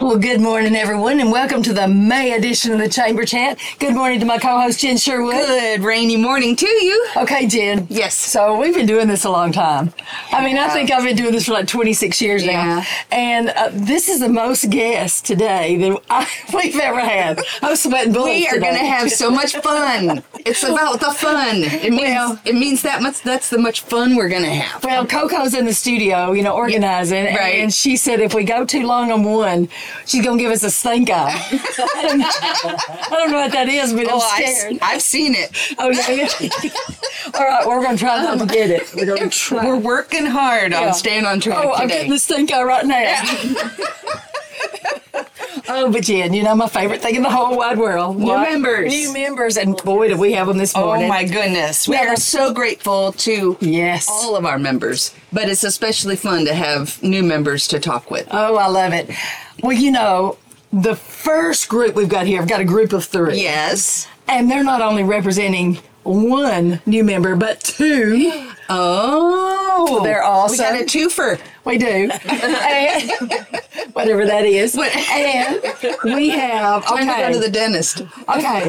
Well, good morning, everyone, and welcome to the May edition of the Chamber Chat. Good morning to my co-host, Jen Sherwood. Good rainy morning to you. Okay, Jen. Yes. So we've been doing this a long time. I think I've been doing this for like 26 years now. And this is the most guests today that we've ever had. I'm sweating bullets We are going to have so much fun. It's about the fun. It means that much. That's the much fun we're going to have. Well, Coco's in the studio, organizing. Right. And she said if we go too long on one, she's going to give us a stink eye. I don't know what that is, but I'm scared. I've seen it. Oh, yeah. All right, we're going to try not to get it. We're going to try. We're working hard on staying on track today. I'm getting the stink eye right now. Oh, but Jen, my favorite thing in the whole wide world. New members. New members, and boy, did we have them this morning. Oh, my goodness. We are so grateful to all of our members, but it's especially fun to have new members to talk with. Oh, I love it. Well, the first group we've got here, I've got a group of 3. Yes. And they're not only representing 1 new member, but 2. Oh. They're awesome. We got a twofer. We do. And, whatever that is. And we have... Time to go to the dentist. Okay.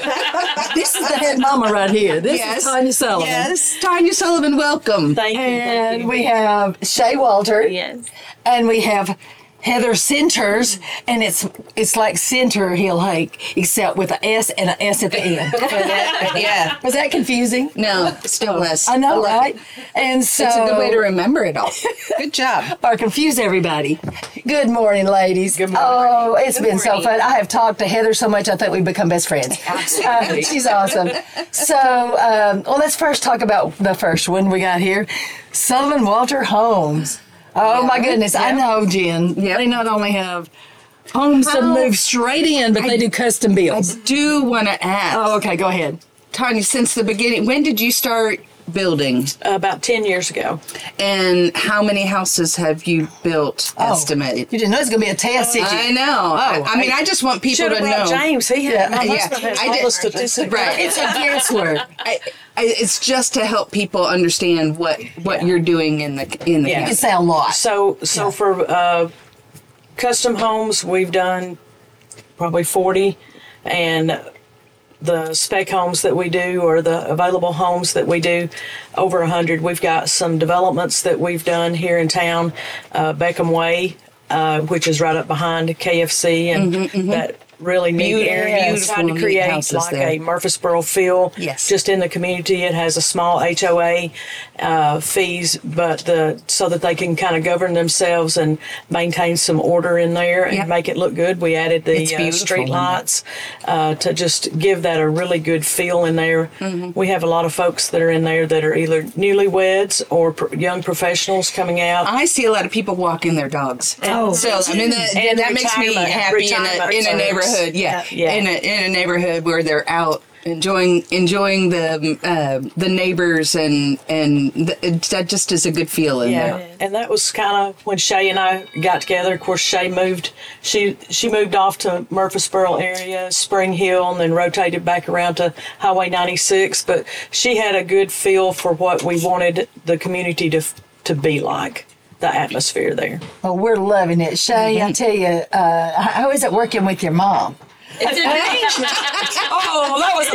This is the head mama right here. This is Tanya Sullivan. Yes. Tanya Sullivan, welcome. Thank you. And we have Shay Walter. Yes. And we have Heather Centers, and it's like Center Hill Hake, except with an S and an S at the end. Yeah. Was that confusing? No, still less. I know, right? And so it's a good way to remember it all. Good job. Or confuse everybody. Good morning, ladies. Good morning. Oh, it's been so fun. I have talked to Heather so much, I think we've become best friends. Absolutely. She's awesome. So, let's first talk about the first one we got here. Sullivan Walter Homes. Oh, my goodness. I know, Jen. Yep. They not only have homes to move straight in, but they do custom builds. I do want to ask. Oh, okay. Go ahead. Tanya, since the beginning, when did you start building? About 10 years ago. And how many houses have you built, estimated? You didn't know it was going to be a test, did you? I know. I just want people to know. James. He had my Yeah. husband has all the statistics. Right. It's a guesswork. It's just to help people understand what you're doing in the Yeah. It's a lot. So for custom homes, we've done probably 40, and the spec homes that we do, or the available homes that we do, over 100. We've got some developments that we've done here in town, Beckham Way, which is right up behind KFC, and that really neat area. Trying to create like a Murfreesboro feel just in the community. It has a small HOA fees, but so that they can kind of govern themselves and maintain some order in there and make it look good. We added the street lights to just give that a really good feel in there. We have a lot of folks that are in there that are either newlyweds or young professionals coming out. I see a lot of people walking their dogs. So that makes me happy in a neyborhood. In a neighborhood where they're out enjoying the neighbors, and that just is a good feeling. Yeah, and that was kind of when Shay and I got together. Of course, Shay moved. She moved off to Murfreesboro area, Spring Hill, and then rotated back around to Highway 96. But she had a good feel for what we wanted the community to be like. The atmosphere there. Well, we're loving it. Shay, I tell you, how is it working with your mom? It's amazing. That was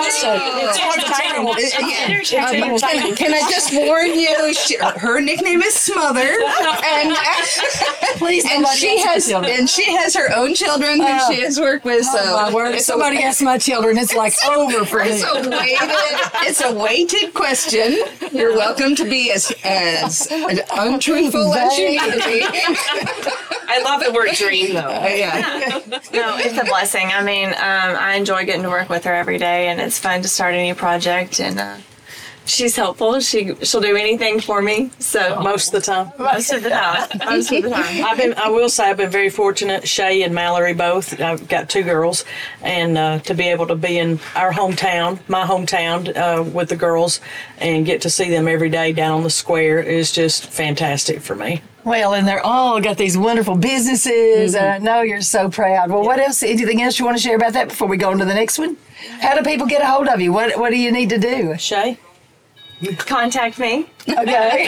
a big question. Can I just warn you? Her nickname is Smother, and please, she has her own children that she has worked with. So if somebody asks my children, it's like over for me. It's a weighted question. You're welcome to be as untruthful as you need to be. I love the word dream, though. No, it's a blessing. I mean, I enjoy getting to work with her every day, and it's fun to start a new project. And she's helpful. She'll do anything for me. So most of the time. Most of the time. I will say I've been very fortunate. Shay and Mallory both. I've got 2 girls, and to be able to be in our hometown, my hometown, with the girls, and get to see them every day down on the square is just fantastic for me. Well, and they're all got these wonderful businesses, and I know you're so proud. Well, what else? Anything else you want to share about that before we go on to the next one? How do people get a hold of you? What do you need to do? Shay? contact me. Okay.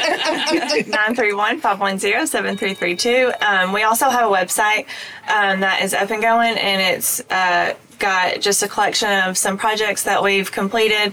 931-510-7332. We also have a website that is up and going, and it's got just a collection of some projects that we've completed,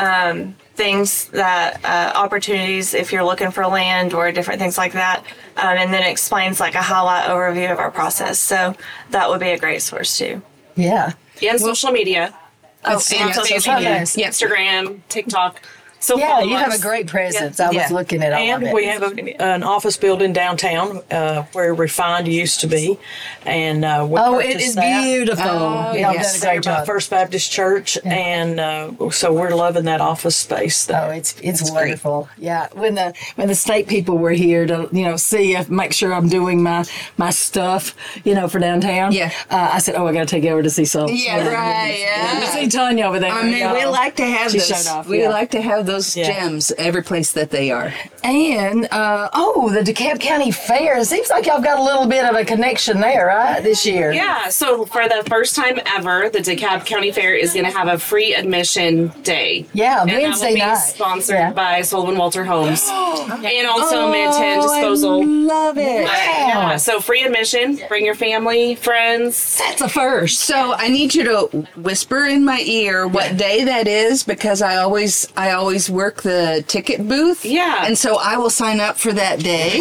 things that opportunities if you're looking for land or different things like that, and then it explains like a highlight overview of our process. So that would be a great source too. Yeah. And social media. Oh, And social media. Instagram, TikTok. So yeah, follow you have us. a great presence. I was looking at all of And it. we have an office building downtown where Refined used to be. And we it purchased is that. beautiful. Oh, Y'all yes. done a There great by job. First Baptist Church, and so we're loving that office space there. Oh, it's wonderful. Yeah, when the state people were here to see if make sure I'm doing my stuff for downtown. Yeah. I said, I got to take you over to see some. Yeah, right. Yeah. You see Tanya over there. I mean, we like to have She those. showed off, We yeah. like to have those Yeah. gems every place that they are. And the DeKalb County Fair. It seems like y'all got a little bit of a connection there, right? This year. Yeah, so for the first time ever, the DeKalb County Fair is going to have a free admission day. Yeah, And Wednesday that will be night. sponsored Yeah. by Sullivan Walter Homes and also Mid-10 Disposal. I love it. Yeah, so free admission. Bring your family, friends. That's a first. So I need you to whisper in my ear what day that is, because I always work the ticket booth. Yeah. And so I will sign up for that day.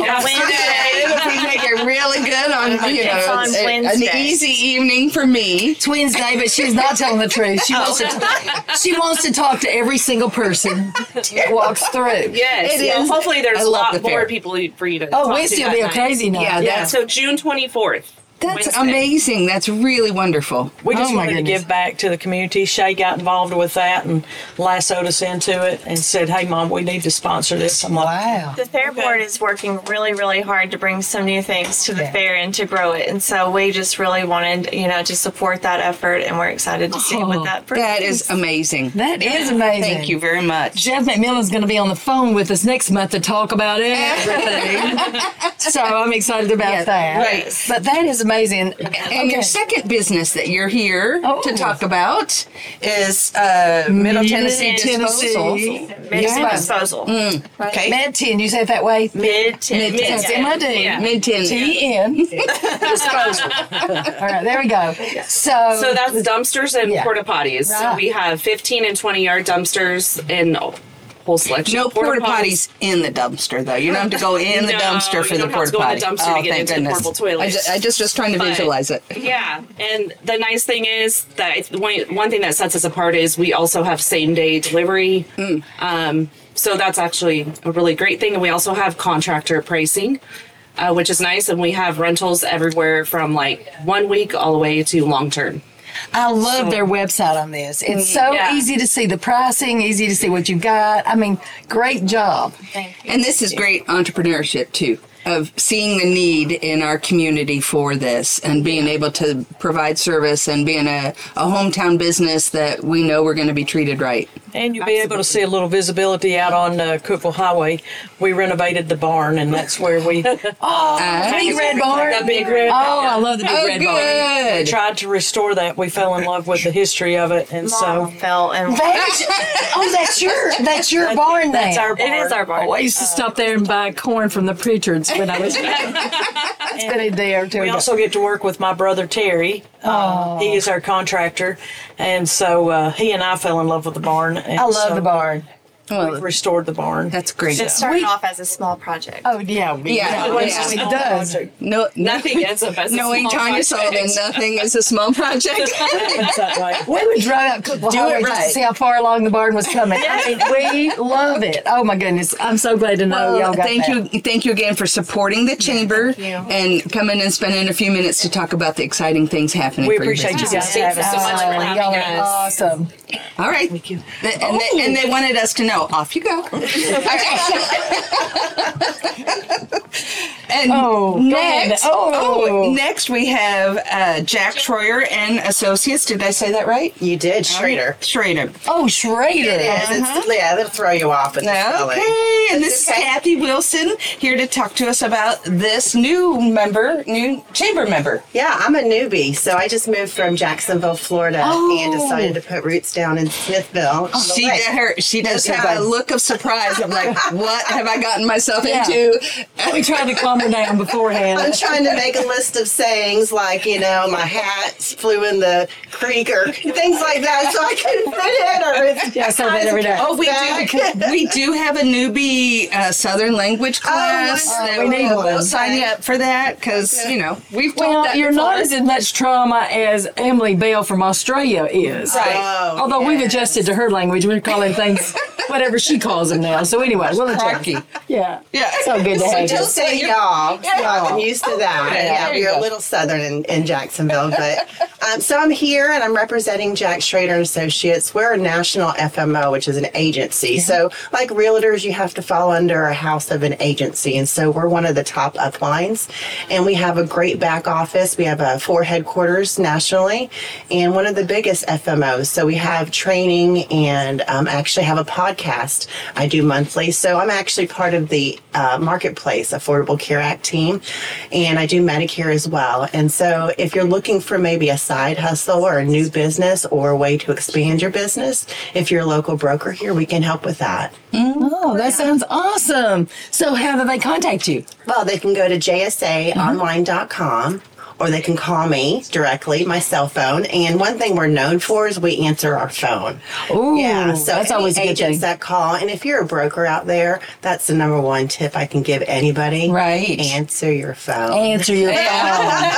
If we make it really good on It's on an Wednesday. easy evening for me. It's Wednesday, but she's not telling the truth. She wants to talk to every single person that walks through. Yes. It Well, is. hopefully there's I a love lot the more fair. people for you to Oh, talk Wednesday to will be a that night. crazy night. Yeah, Yeah, so June 24th. That's Wednesday. amazing. That's really wonderful. We just Oh, my wanted to goodness. give back to the community. Shay got involved with that and lassoed us into it and said, "Hey, Mom, we need to sponsor this." I'm like, Wow. The Fair Board is working really, really hard to bring some new things to the Yeah. fair and to grow it. And so we just really wanted, to support that effort, and we're excited to see what that brings. That is amazing. That is amazing. Thank you very much. Jeff McMillan's going to be on the phone with us next month to talk about everything. So I'm excited about Yeah, that. right. But that is amazing. And your second business that you're here Oh. to talk about is Middle Tennessee Disposal. Mid-10 Yeah. Disposal. Okay. Med-10, you say it that way? Mid-10. That's M-I-D. Yeah. Mid-10. T-N. Disposal. All right, there we go. So that's dumpsters and Yeah. porta potties. So Right. we have 15 and 20-yard dumpsters and a whole selection. No of porta potties in the dumpster, though. You don't have to go in the No, dumpster for you the don't have porta to go in potty. the dumpster to get thank into the goodness. portable toilet. I just was trying to But- visualize it. Yeah, and the nice thing is that one thing that sets us apart is we also have same day delivery. So that's actually a really great thing, and we also have contractor pricing, which is nice, and we have rentals everywhere from like 1 week all the way to long term. I love their website on this. It's so Yeah. easy to see the pricing, easy to see what you've got. I mean, great job. And this is great entrepreneurship, too, of seeing the need in our community for this and being able to provide service and being a hometown business that we know we're going to be treated right. and you'll be able to see a little visibility out on Cookville Highway. We renovated the barn, and that's where we Big red barn. the big red. Oh, I love the big Oh, red barn. good. tried to restore that. We fell in love with the history of it, and Mom so fell and That's your barn that's now. our barn. it is our barn. Oh, I used to stop there and buy corn from the Pritchards when I was it's been a day or two We ago. also get to work with my brother Terry. He is our contractor, and so he and I fell in love with the barn. And I love so the barn. We've restored the barn. That's great. It started off as a small project. Oh, yeah. Yeah. It does. No, Nothing ends up as a knowing small Tanya project. Sullivan, nothing is a small project. Is that right? We would drive out Cookville Highway just to right. see how far along the barn was coming. I mean, we love it. Oh, my goodness. I'm so glad to know y'all got thank that. thank you again for supporting the chamber you. and coming and spending a few minutes to talk about the exciting things happening. We for your appreciate you business. guys having so us. much for having Y'all are us. awesome. All right. Thank you. And they wanted us to know. Off you go. And next we have Jack Schroyer and Associates. Did I say that right? You did, Schrader. Schrader. Oh, Schrader. It is. Yeah, that'll throw you off at the spelling. Okay, and this is Kathy Wilson here to talk to us about this new chamber member. Yeah, I'm a newbie, so I just moved from Jacksonville, Florida, and decided to put roots down in Smithville. She does have a look of surprise of like, what have I gotten myself into? We tried to calm her down beforehand. I'm trying to make a list of sayings like, my hat flew in the creek or things like that, so I couldn't fit in. Or I say that every day. Oh, we do have a newbie Southern language class. We need one. Sign you up for that because, we've taught that you're before. not as much trauma as Emily Bell from Australia is. Right. Although we've adjusted to her language. We're calling things whatever she calls them now. So anyway, we'll adjust. Yeah. So good to have you. Just say y'all. I'm used to that. Yeah, we're a little Southern in Jacksonville. But so I'm here and I'm representing Jack Schrader and Associates. We're a national FMO, which is an agency. Yeah. So like realtors, you have to fall under a house of an agency. And so we're one of the top uplines. And we have a great back office. We have 4 headquarters nationally and one of the biggest FMOs. So we have training and actually have a podcast I do monthly. So I'm actually part of the Marketplace Affordable Care Act team, and I do Medicare as well. And so if you're looking for maybe a side hustle or a new business or a way to expand your business, if you're a local broker here, we can help with that. Oh, that sounds awesome. So how do they contact you? Well, they can go to jsaonline.com. Or they can call me directly, my cell phone. And one thing we're known for is we answer our phone. Ooh, yeah, so that's always a good agents thing. that call. And if you're a broker out there, that's the number one tip I can give anybody. Right. Answer your phone. Answer your phone.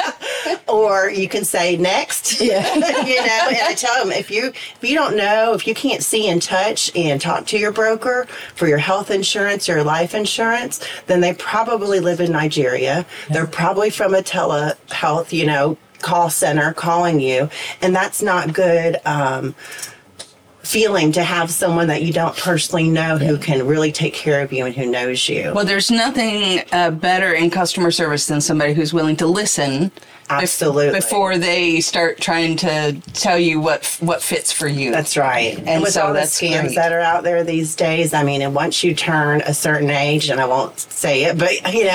Or you can say next. Yeah. And I tell them if you don't know, if you can't see and touch and talk to your broker for your health insurance, your life insurance, then they probably live in Nigeria. They're probably from a telehealth, call center calling you, and that's not good feeling to have someone that you don't personally know who can really take care of you and who knows you. Well, there's nothing better in customer service than somebody who's willing to listen. Absolutely. Before they start trying to tell you what fits for you. That's right. And with all the scams that are out there these days, and once you turn a certain age, and I won't say it, but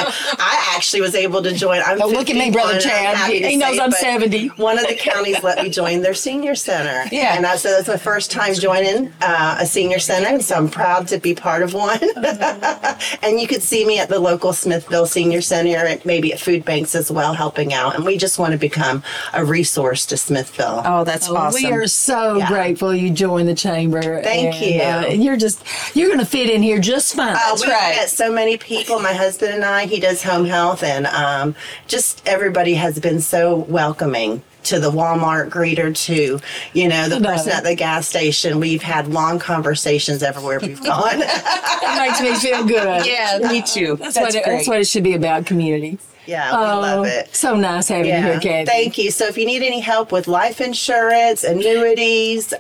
I actually was able to join. Look at me, Brother Chad. He knows I'm 70. One of the counties let me join their senior center. Yeah. And so that's my first time joining a senior center, and so I'm proud to be part of one. And you could see me at the local Smithville Senior Center and maybe at food banks as well, helping out. And we just want to become a resource to Smithville. Oh, that's awesome. We are so grateful you joined the chamber. Thank you. You're going to fit in here just fine. We've met so many people. My husband and I, he does home health, and just everybody has been so welcoming. To the Walmart greeter, to the person at the gas station. We've had long conversations everywhere we've gone. That makes me feel good. Yeah, me too. That's what it should be about, community. Yeah, we love it. So nice having you here, Kathy. Thank you. So if you need any help with life insurance, annuities,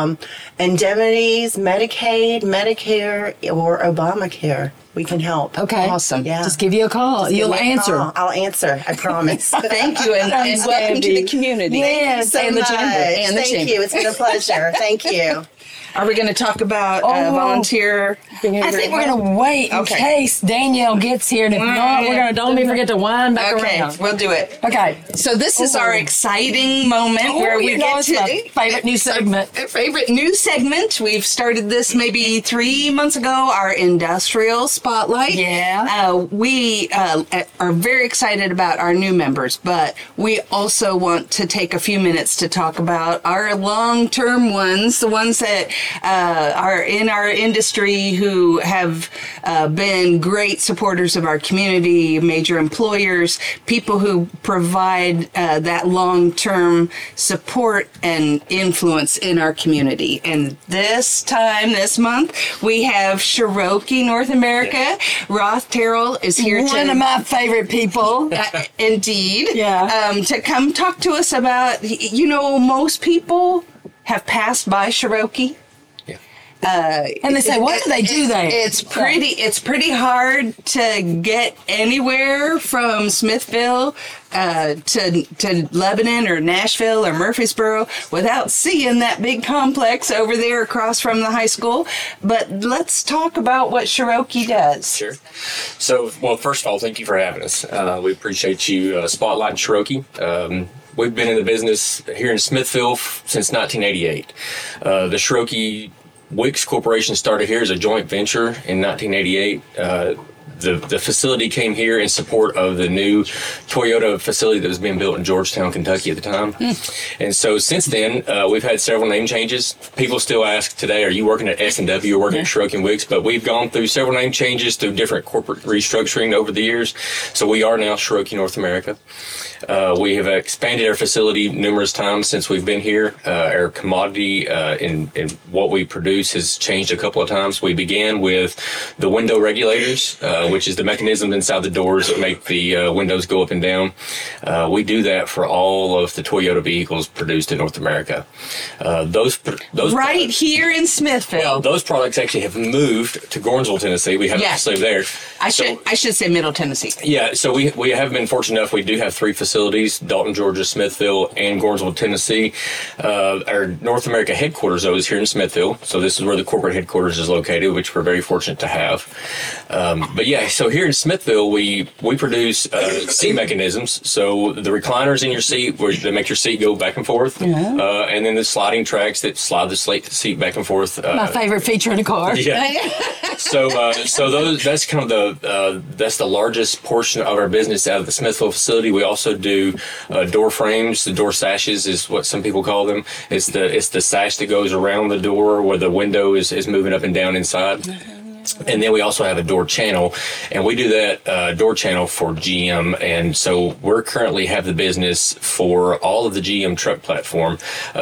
indemnities, Medicaid, Medicare, or Obamacare, we can help. Okay. Awesome. Yeah. Just give you a call. You'll answer. I'll answer. I promise. Thank you, and welcome to the community. Yes, and the chamber. Thank you. It's been a pleasure. Thank you. Are we going to talk about volunteer? I think we're going to wait in case Danielle gets here, and if not, we're going to don't forget to wind back around. We'll do it. Okay. So this is our exciting moment where we get to my favorite new segment. Favorite new segment. We've started this maybe 3 months ago. Our industrial spotlight. Yeah. We are very excited about our new members, but we also want to take a few minutes to talk about our long-term ones, the ones that are in our industry who have been great supporters of our community, major employers, people who provide that long-term support and influence in our community. And this month, we have Cherokee North America. Roth Terrell is here. One of my favorite people. Indeed. Yeah. To come talk to us about, most people have passed by Cherokee. And they say, what do they do there? It's pretty hard to get anywhere from Smithville to Lebanon or Nashville or Murfreesboro without seeing that big complex over there across from the high school. But let's talk about what Cherokee does. Sure. So, well, first of all, thank you for having us. We appreciate you spotlighting Cherokee. We've been in the business here in Smithville since 1988. The Cherokee Wicks Corporation started here as a joint venture in 1988. The facility came here in support of the new Toyota facility that was being built in Georgetown, Kentucky at the time. And so since then, we've had several name changes. People still ask today, are you working at S&W or working at Cherokee Wicks? But we've gone through several name changes through different corporate restructuring over the years. So we are now Cherokee North America. We have expanded our facility numerous times since we've been here. Our commodity in what we produce has changed a couple of times. We began with the window regulators, which is the mechanism inside the doors that make the windows go up and down. We do that for all of the Toyota vehicles produced in North America. Those right products, here in Smithville. Well, those products actually have moved to Gornsville, Tennessee. We have a facility there. I should say Middle Tennessee. Yeah, so we have been fortunate enough. We do have 3 facilities: Dalton, Georgia, Smithville, and Gornsville, Tennessee. Our North America headquarters, though, is here in Smithville. So this is where the corporate headquarters is located, which we're very fortunate to have. But yeah, so here in Smithville, we produce seat mechanisms. So the recliners in your seat, where they make your seat go back and forth, and then the sliding tracks that slide the seat back and forth. My favorite feature in a car. Yeah. So that's kind of that's the largest portion of our business out of the Smithville facility. We also do door frames. The door sashes is what some people call them. It's the sash that goes around the door where the window is moving up and down inside. And then we also have a door channel, and we do that door channel for GM. And so we're currently have the business for all of the GM truck platform.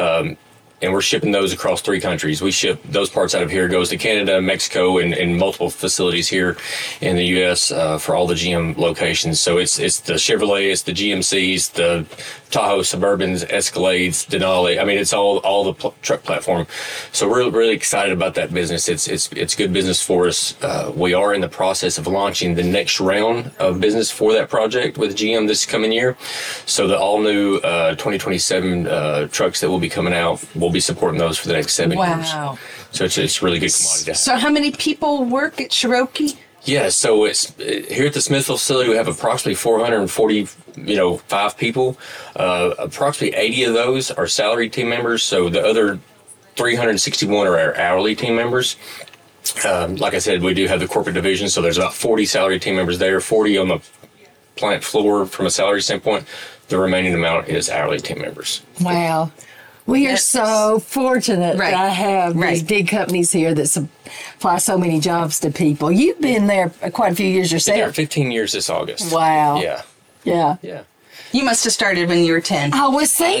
And we're shipping those across 3 countries. We ship those parts out of here, goes to Canada, Mexico, and multiple facilities here in the U.S. For all the GM locations. So it's the Chevrolet, it's the GMCs, the Tahoe Suburbans, Escalades, Denali. I mean, it's all the truck platform. So we're really excited about that business. It's good business for us. We are in the process of launching the next round of business for that project with GM this coming year. So the all new 2027 trucks that will be coming out, we'll be supporting those for the next 7 years. Wow. So it's really good commodity to have. So how many people work at Cherokee? Yeah, so it's here at the Smithville facility. We have approximately 445 people. Approximately 80 of those are salaried team members. So the other 361 are our hourly team members. Like I said, we do have the corporate division, so there's about 40 salaried team members there, 40 on the plant floor from a salary standpoint. The remaining amount is hourly team members. Wow. We are so fortunate that I have these big companies here that supply so many jobs to people. You've been there quite a few years yourself. Been there 15 years this August. Wow. Yeah. Yeah. You must have started when you were 10. I was thinking.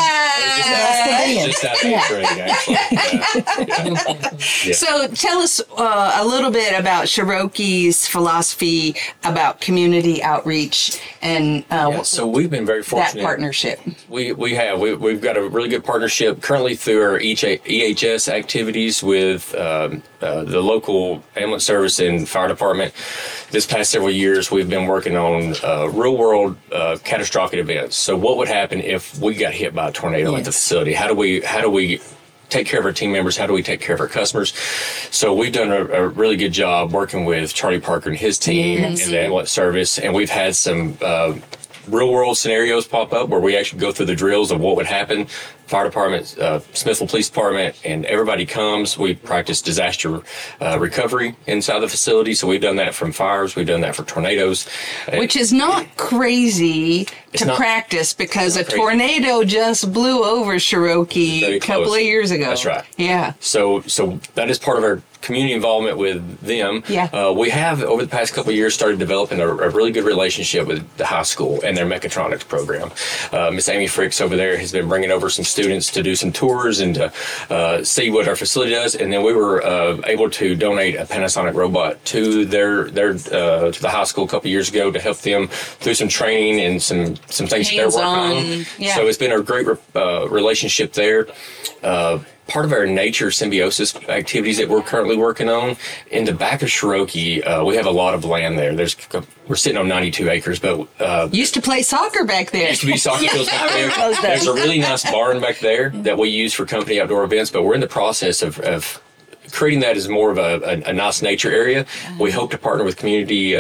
Just out of training, actually. So tell us a little bit about Cherokee's philosophy about community outreach and so we've been very fortunate. That partnership. We've got a really good partnership currently through our EHS activities with the local ambulance service and fire department. This past several years, we've been working on real world catastrophic events. So what would happen if we got hit by a tornado at the facility? How do we take care of our team members? How do we take care of our customers? So we've done a really good job working with Charlie Parker and his team in the ambulance service, and we've had some real world scenarios pop up where we actually go through the drills of what would happen. Fire department, Smithville Police Department, and everybody comes. We practice disaster recovery inside the facility. So we've done that from fires. We've done that for tornadoes. Which is not crazy to practice because a tornado just blew over Cherokee a couple of years ago. That's right. Yeah. So that is part of our community involvement with them. Yeah. We have, over the past couple of years, started developing a really good relationship with the high school and their mechatronics program. Miss Amy Fricks over there has been bringing over some students to do some tours and to see what our facility does. And then we were able to donate a Panasonic robot to their to the high school a couple of years ago to help them through some training and some things that they're working on. Yeah. So it's been a great relationship there. part of our nature symbiosis activities that we're currently working on, in the back of Cherokee, we have a lot of land there. We're sitting on 92 acres, but used to play soccer back there. Used to be soccer fields back there. There's a really nice barn back there that we use for company outdoor events, but we're in the process of creating that as more of a nice nature area. We hope to partner with community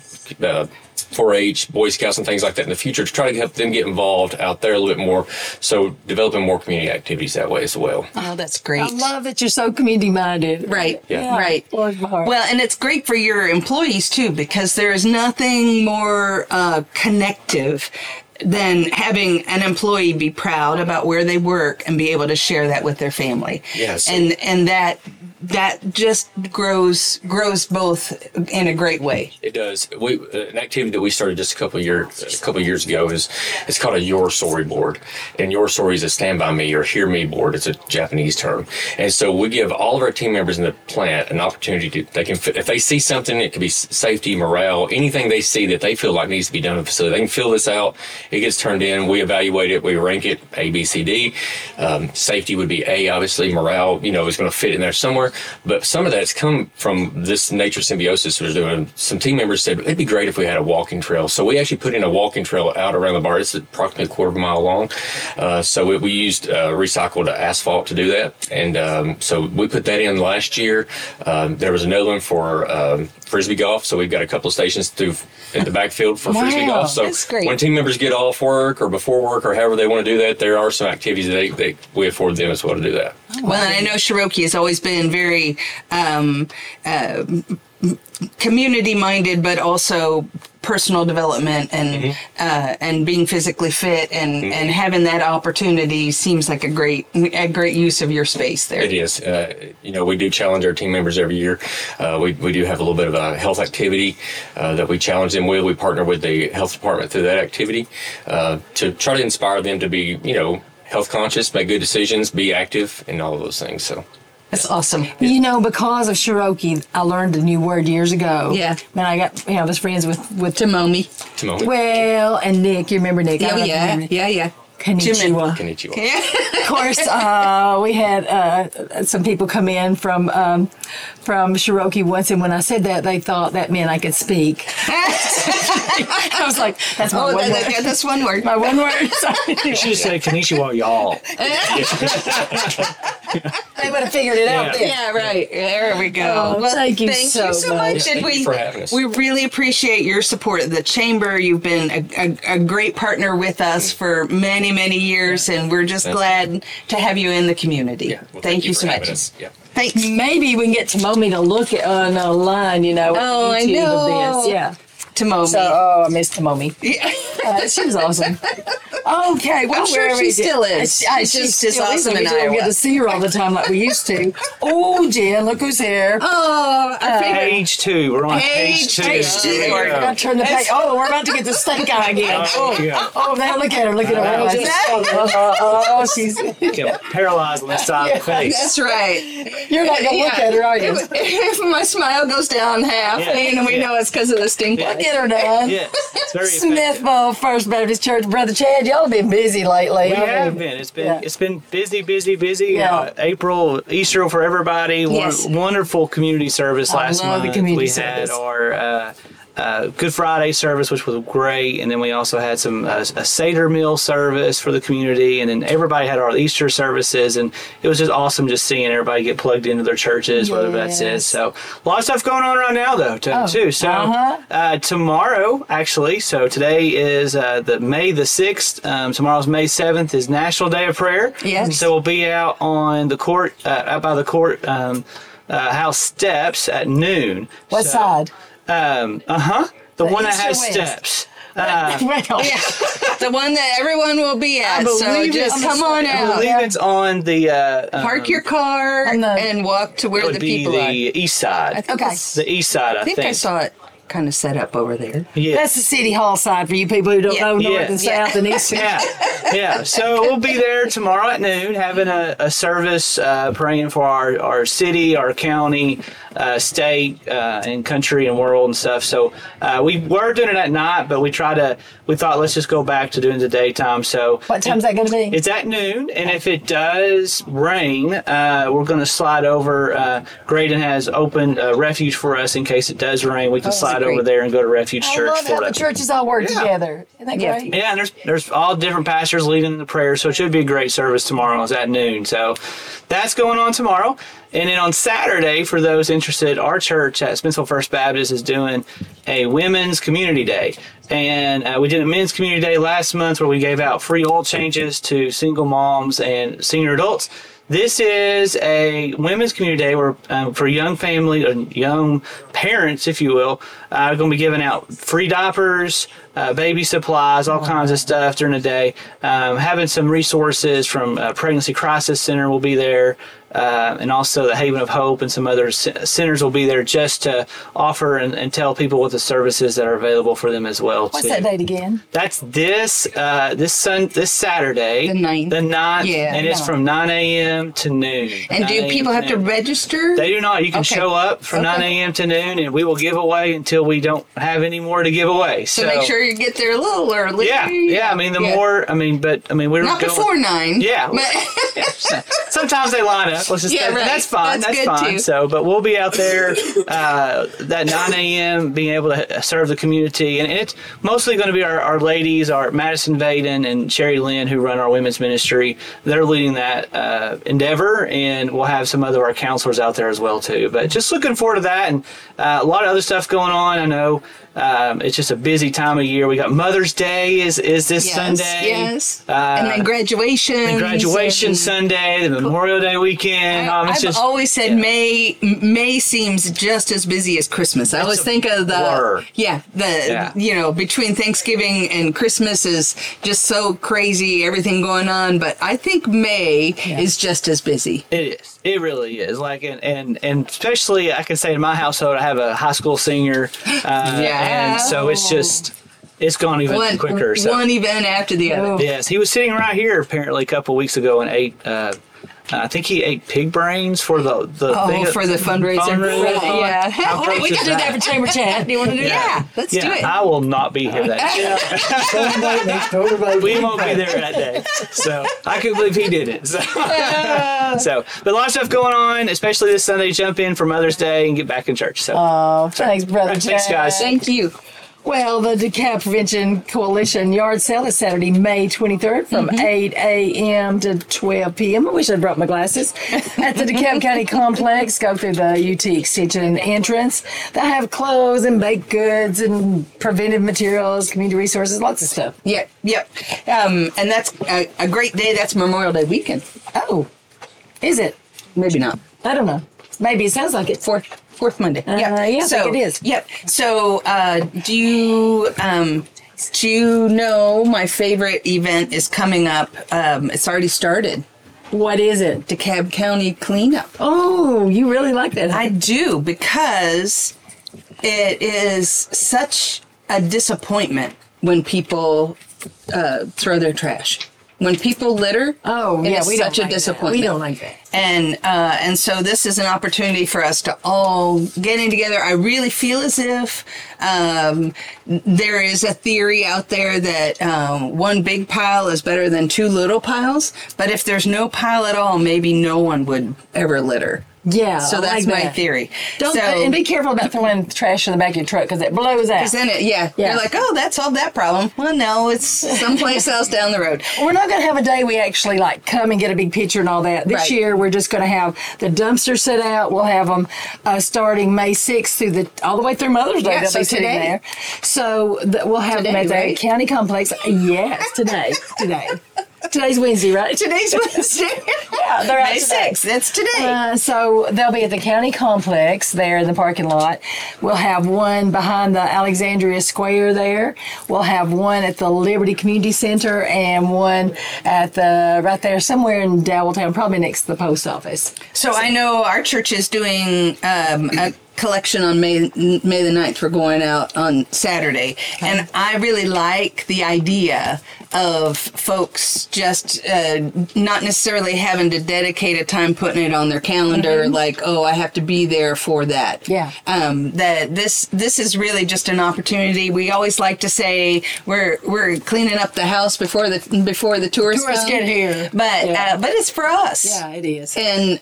4-H, Boy Scouts, and things like that in the future to try to help them get involved out there a little bit more. So developing more community activities that way as well. Oh, that's great. I love that you're so community minded. Right. Yeah. Right. Well, and it's great for your employees too, because there is nothing more connective than having an employee be proud about where they work and be able to share that with their family. Yes. And that just grows both in a great way. It does. An activity that we started just a couple of years ago is it's called a Your Story board, and Your Story is a Stand By Me or Hear Me board. It's a Japanese term, and so we give all of our team members in the plant an opportunity to if they see something, it could be safety, morale, anything they see that they feel like needs to be done in the facility, they can fill this out. It gets turned in. We evaluate it. We rank it A, B, C, D. Safety would be A, obviously. Morale, is going to fit in there somewhere. But some of that's come from this nature symbiosis we're doing. Some team members said, it'd be great if we had a walking trail. So we actually put in a walking trail out around the bar. It's approximately a quarter of a mile long. So we used recycled asphalt to do that. And so we put that in last year. There was another one for Frisbee golf. So we've got a couple of stations in the backfield for Frisbee golf. So when team members get off work or before work or however they want to do that, there are some activities that we afford them as well to do that. Well, and I know Cherokee has always been very community-minded, but also personal development and being physically fit and having that opportunity seems like a great use of your space there. It is. We do challenge our team members every year. We do have a little bit of a health activity that we challenge them with. We partner with the health department through that activity to try to inspire them to be, health conscious, make good decisions, be active, and all of those things. So. That's awesome. Because of Cherokee, I learned a new word years ago. Yeah. When I got, I was friends with Tomomi. Well, and Nick. You remember Nick? Yeah. Konnichiwa. Of course, we had some people come in from Cherokee once, and when I said that, they thought that meant I could speak. I was like, that's my one word. That's one word. My one word. You should have said konnichiwa, y'all. They would have figured it out then. Yeah, right. There we go. Well, thank you so much. Thank you for having us. We really appreciate your support of the Chamber. You've been a great partner with us for many, many years, and we're just glad to have you in the community. Yeah. Well, thank you so much. Yeah. Thanks. Maybe we can get Tomomi to look at online, Oh, I know. Of this. Yeah. Tomomi. So, I miss Tomomi. Yeah. She was awesome. Okay, well, I'm sure she still is. She's just as awesome in Iowa. We don't get Iowa. to see her all the time like we used to. Oh, Jen, look who's here. Oh, I figured. Page 2. We're on page 2. Page 2. There We're we go. going to turn the page. Oh, we're about to get the stink eye again. Oh, now look at her. Look at her. Oh, she's... Get paralyzed on the side of the face. That's right. You're not going to look at her, are you? If my smile goes down half, and we know it's because of the stink. Look at her done. Yes, it's very Smithville First Baptist Church. Brother Chad, y'all have been busy lately. We have been. It's been busy. Yeah. April, Easter for everybody. Yes. Wonderful community service last love the month. community We service. had our Good Friday service, which was great, and then we also had some a Seder meal service for the community, and then everybody had our Easter services, and it was just awesome just seeing everybody get plugged into their churches, whether that's it. So a lot of stuff going on right now, though, too. So tomorrow, actually, so today is the May the 6th. Tomorrow's May 7th is National Day of Prayer. Yes. So we'll be out on the court, out by the court house steps at noon. What side? The one that east or has west? steps. The one that everyone will be at. So just come on I out. believe it's on the Park your car On the- and walk to it where would the be people are. the east side. Okay. The east side, I think. I saw it. kind of set up over there. Yeah. That's the city hall side for you people who don't know north and south and east. Yeah. So we'll be there tomorrow at noon having a service praying for our city, our county, state, and country and world and stuff. So we were doing it at night, but we thought let's just go back to doing the daytime. So what time's that going to be? It's at noon, and if it does rain, we're going to slide over. Graydon has opened a refuge for us in case it does rain. We can slide over there and go to Refuge Church. I love how the churches all work together. Isn't that great? Yeah, and there's all different pastors leading the prayer, so it should be a great service tomorrow. It's at noon, so that's going on tomorrow. And then on Saturday, for those interested, our church at Smithville First Baptist is doing a Women's Community Day. And we did a Men's Community Day last month where we gave out free oil changes to single moms and senior adults. This is a Women's Community Day where for young family, young parents, if you will, going to be giving out free diapers, baby supplies, all kinds of stuff during the day. Having some resources from Pregnancy Crisis Center will be there. And also the Haven of Hope and some other centers will be there just to offer and tell people what the services that are available for them as well. What's that date again? That's this Saturday, the 9th, and it's from 9 a.m. to noon. And do people have to register? They do not. You can show up from 9 a.m. to noon, and we will give away until we don't have any more to give away. So make sure you get there a little early. Yeah. I mean, we're not going before 9. Yeah. Sometimes they line up. Let's just that's fine. That's fine. Too. So, but we'll be out there that 9 a.m. being able to serve the community, and it's mostly going to be our ladies, our Madison Vaden and Sherry Lynn, who run our women's ministry. They're leading that endeavor, and we'll have some other our counselors out there as well too. But just looking forward to that, and a lot of other stuff going on. I know. It's just a busy time of year. We got Mother's Day is this Sunday. Yes. And then graduation. Sunday, the Memorial Day weekend. I've always said May seems just as busy as Christmas. I always think of between Thanksgiving and Christmas is just so crazy, everything going on. But I think May is just as busy. It is. It really is. Like and especially I can say in my household I have a high school senior. And so it's gone even quicker. So. One event after the other. Yes, he was sitting right here apparently a couple of weeks ago and ate. I think he ate pig brains for the thing for the fundraiser. Yeah, we can do that for Chamber Chat. Do you want to do that? Let's do it. I will not be here that day. We won't be there that day. So I couldn't believe he did it. So, but a lot of stuff going on, especially this Sunday. Jump in for Mother's Day and get back in church. So, thanks, Brother Jack. Thanks, guys. Thank you. Well, the DeKalb Prevention Coalition yard sale is Saturday, May 23rd from 8 a.m. to 12 p.m. I wish I'd brought my glasses. At the DeKalb County Complex, go through the UT Extension entrance. They have clothes and baked goods and preventive materials, community resources, lots of stuff. Yep. And that's a great day. That's Memorial Day weekend. Oh, is it? Maybe not. I don't know. Maybe it sounds like it. Fourth Monday. Yeah, so, I think it is. Yep. So, do you know my favorite event is coming up? It's already started. What is it? DeKalb County Cleanup. Oh, you really like that? I do, because it is such a disappointment when people throw their trash. When people litter, it's such a disappointment. We don't like that. And so this is an opportunity for us to all get in together. I really feel as if there is a theory out there that one big pile is better than two little piles. But if there's no pile at all, maybe no one would ever litter. Yeah, so that's my theory. And be careful about throwing trash in the back of your truck because it blows out. Because then you're like, oh, that solved that problem. Well, no, it's someplace else down the road. We're not going to have a day we actually come and get a big picture and all that. This year, we're just going to have the dumpster set out. We'll have them starting May 6th all the way through Mother's Day. They'll be sitting there. So we'll have them at the county complex. Yes, today. Today's Wednesday, right? Today's Wednesday. Yeah, they're May 6th. That's today. So they'll be at the county complex there in the parking lot. We'll have one behind the Alexandria Square there. We'll have one at the Liberty Community Center and one at right there somewhere in Dowelltown, probably next to the post office. So I know our church is doing collection on May the 9th. We're going out on Saturday. And I really like the idea of folks just not necessarily having to dedicate a time putting it on their calendar, like, oh, I have to be there for that. Yeah. That this is really just an opportunity. We always like to say we're cleaning up the house before the tourists get here. But it's for us. Yeah, it is.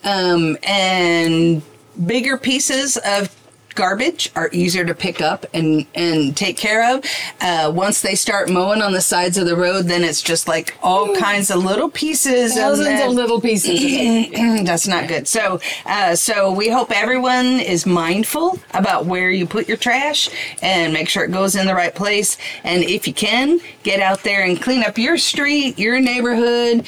And bigger pieces of garbage are easier to pick up and take care of. Once they start mowing on the sides of the road, then it's just like all kinds of little pieces. Thousands of little pieces. That's not good. So we hope everyone is mindful about where you put your trash and make sure it goes in the right place. And if you can, get out there and clean up your street, your neighborhood,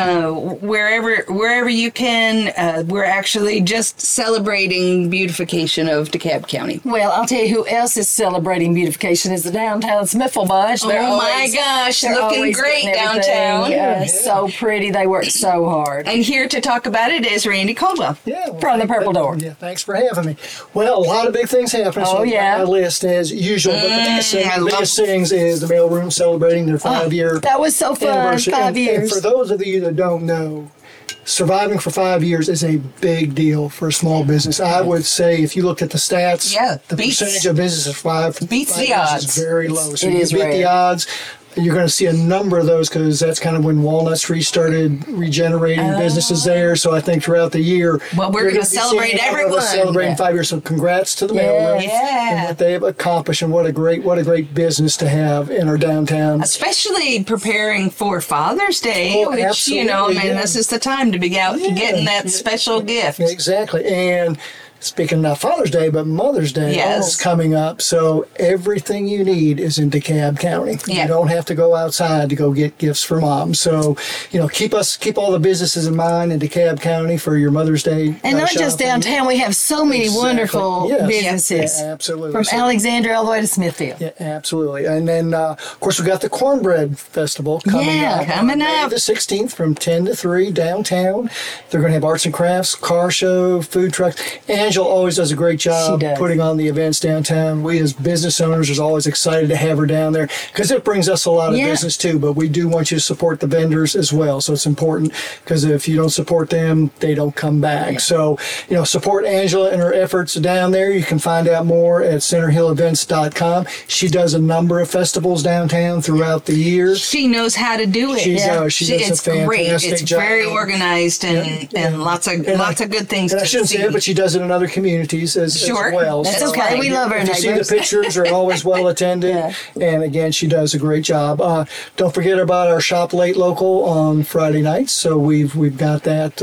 wherever you can. We're actually just celebrating beautification of DeKalb County. Well, I'll tell you who else is celebrating beautification is the downtown Smithville Bunch. Oh my gosh, looking great downtown. So pretty. They work so hard. And here to talk about it is Randy Caldwell. Yeah, well, from the Purple Door. Yeah, thanks for having me. Well, a lot of big things happening. So my list as usual. But the biggest things is the mailroom celebrating their 5-year that was so fun. anniversary. 5 years. And for those of you that don't know, surviving for 5 years is a big deal for a small business. I would say if you looked at the stats, the percentage of businesses beats the years odds. is very low. So it you is beat rare. the odds. You're going to see a number of those because that's kind of when Walnut Street started regenerating businesses there. So I think throughout the year, well, we're going to celebrate everyone. Celebrating 5 years. So congrats to the mailroom and what they have accomplished, and what a great business to have in our downtown. Especially preparing for Father's Day, which this is the time to be out getting that special gift. Exactly, and. Speaking of not Father's Day, but Mother's Day is coming up. So everything you need is in DeKalb County. Yeah. You don't have to go outside to go get gifts for Mom. So, keep all the businesses in mind in DeKalb County for your Mother's Day. And not just downtown. We have so many wonderful businesses. Yeah, absolutely. From Alexandria all the way to Smithfield. Yeah, absolutely. And then, of course, we've got the Cornbread Festival coming up. Coming up. May the 16th from 10 to 3 downtown. They're going to have arts and crafts, car show, food trucks. Angela always does a great job putting on the events downtown. We as business owners are always excited to have her down there because it brings us a lot of business too, but we do want you to support the vendors as well. So it's important because if you don't support them, they don't come back. Yeah. So, support Angela and her efforts down there. You can find out more at centerhillevents.com. She does a number of festivals downtown throughout the year. She knows how to do it. She does a fantastic great. It's job. Very organized and lots of good things to see. I shouldn't say it, but she does it in other communities as well. That's okay. We love her neighbors. You see the pictures are always well attended. And again, she does a great job. Don't forget about our Shop Late Local on Friday nights. So we've got that.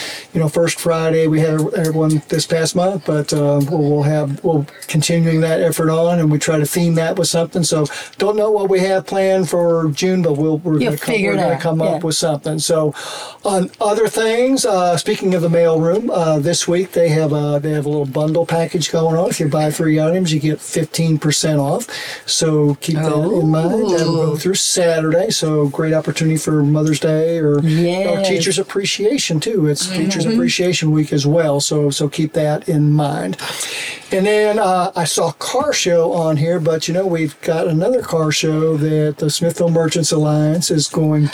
First Friday we had everyone this past month, but we'll continuing that effort on, and we try to theme that with something. So don't know what we have planned for June, but we're going to come up with something. So on other things, speaking of the mailroom, this week they have a little bundle package going on. If you buy 3 items, you get 15% off. So keep that in mind. That'll go through Saturday. So great opportunity for Mother's Day or Teachers Appreciation too. It's Teachers Appreciation Week as well. So keep that in mind. And then I saw a car show on here, but we've got another car show that the Smithville Merchants Alliance is going